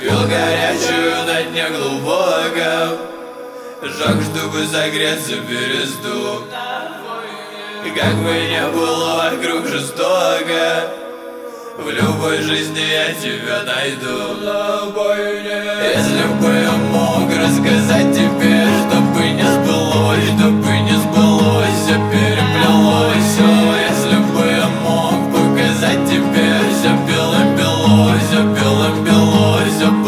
Пил горячую на дне глубоком, жёг, чтобы согреться переступ. И как бы не было вокруг жестоко, в любой жизни я тебя найду. Если бы я мог рассказать тебе, чтобы не сбылось, чтобы не сбылось, все переплелось все. Если бы я мог показать тебе все белым-бело, все белым-бело, все